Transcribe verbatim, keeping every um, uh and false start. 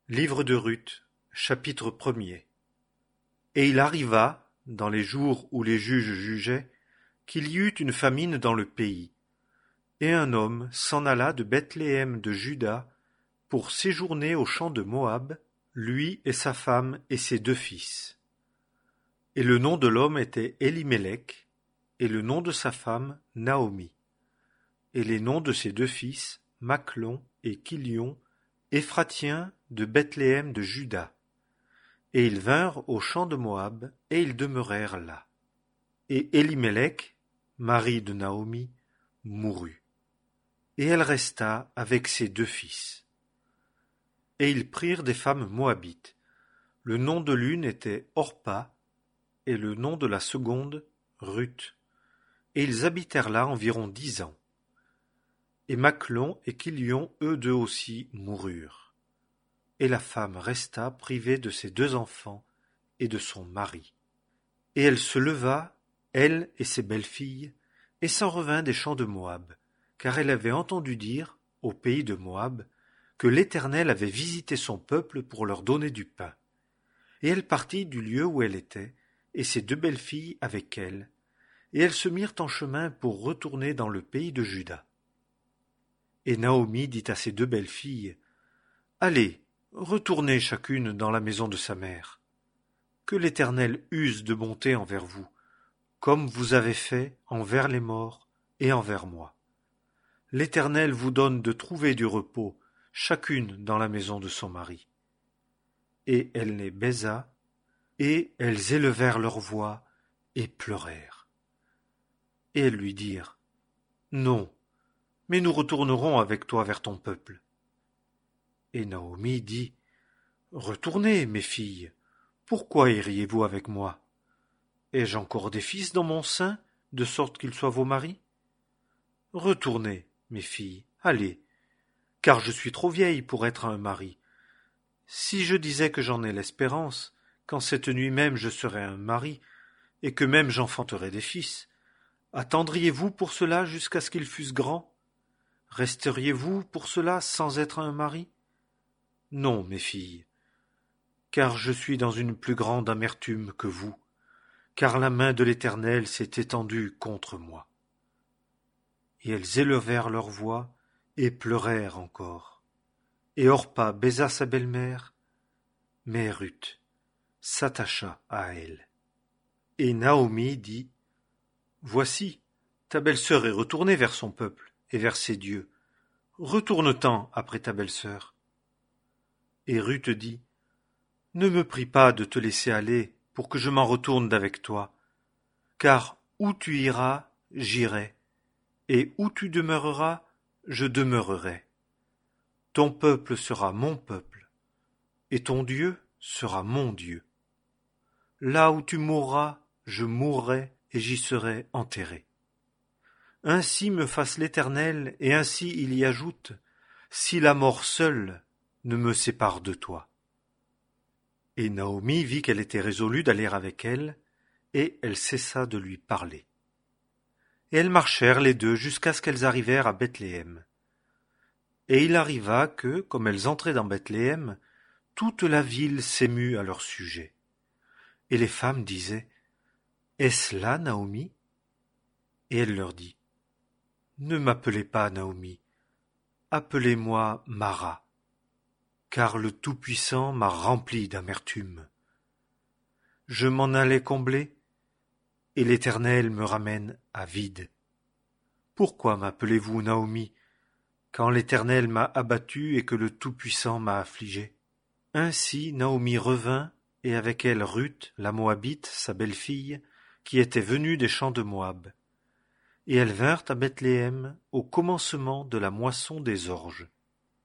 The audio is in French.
Livre de Ruth, chapitre premier. Et il arriva, dans les jours où les juges jugeaient, qu'il y eut une famine dans le pays. Et un homme s'en alla de Bethléem de Juda pour séjourner au champ de Moab, lui et sa femme et ses deux fils. Et le nom de l'homme était Élimélec, et le nom de sa femme Naomi. Et les noms de ses deux fils, Machlon et Kilion, Éphratiens de Bethléem de Juda. Et ils vinrent au champ de Moab, et ils demeurèrent là. Et Élimélec, mari de Naomi, mourut. Et elle resta avec ses deux fils. Et ils prirent des femmes moabites. Le nom de l'une était Orpa, et le nom de la seconde, Ruth. Et ils habitèrent là environ dix ans. Et Machlon et Kilion, eux deux aussi, moururent. Et la femme resta privée de ses deux enfants et de son mari. Et elle se leva, elle et ses belles-filles, et s'en revint des champs de Moab, car elle avait entendu dire, au pays de Moab, que l'Éternel avait visité son peuple pour leur donner du pain. Et elle partit du lieu où elle était, et ses deux belles-filles avec elle, et elles se mirent en chemin pour retourner dans le pays de Juda. Et Naomi dit à ses deux belles-filles, « Allez, retournez chacune dans la maison de sa mère. Que l'Éternel use de bonté envers vous, comme vous avez fait envers les morts et envers moi. L'Éternel vous donne de trouver du repos, chacune dans la maison de son mari. » Et elle les baisa, et elles élevèrent leur voix et pleurèrent. Et elles lui dirent, « Non, mais nous retournerons avec toi vers ton peuple. » Et Naomi dit, « Retournez, mes filles, pourquoi iriez-vous avec moi? Ai-je encore des fils dans mon sein, de sorte qu'ils soient vos maris? Retournez, mes filles, allez, car je suis trop vieille pour être un mari. Si je disais que j'en ai l'espérance, qu'en cette nuit même je serais un mari, et que même j'enfanterais des fils, attendriez-vous pour cela jusqu'à ce qu'ils fussent grands? Resteriez-vous pour cela sans être un mari? Non, mes filles, car je suis dans une plus grande amertume que vous, car la main de l'Éternel s'est étendue contre moi. » Et elles élevèrent leur voix et pleurèrent encore. Et Orpa baisa sa belle-mère, mais Ruth s'attacha à elle. Et Naomi dit, « Voici, ta belle-sœur est retournée vers son peuple et vers ses dieux. Retourne-t'en après ta belle-sœur. » Et Ruth dit, « Ne me prie pas de te laisser aller pour que je m'en retourne d'avec toi, car où tu iras, j'irai, et où tu demeureras, je demeurerai. Ton peuple sera mon peuple, et ton Dieu sera mon Dieu. Là où tu mourras, je mourrai et j'y serai enterré. Ainsi me fasse l'Éternel, et ainsi il y ajoute, si la mort seule ne me sépare de toi. » Et Naomi vit qu'elle était résolue d'aller avec elle, et elle cessa de lui parler. Et elles marchèrent les deux jusqu'à ce qu'elles arrivèrent à Bethléem. Et il arriva que, comme elles entraient dans Bethléem, toute la ville s'émut à leur sujet. Et les femmes disaient, « Est-ce là Naomi? » Et elle leur dit, « Ne m'appelez pas Naomi, appelez-moi Mara, car le Tout-Puissant m'a rempli d'amertume. Je m'en allais combler, et l'Éternel me ramène à vide. Pourquoi m'appelez-vous Naomi, quand l'Éternel m'a abattu et que le Tout-Puissant m'a affligé? » Ainsi Naomi revint, et avec elle Ruth, la Moabite, sa belle-fille, qui était venue des champs de Moab. Et elles vinrent à Bethléem au commencement de la moisson des orges.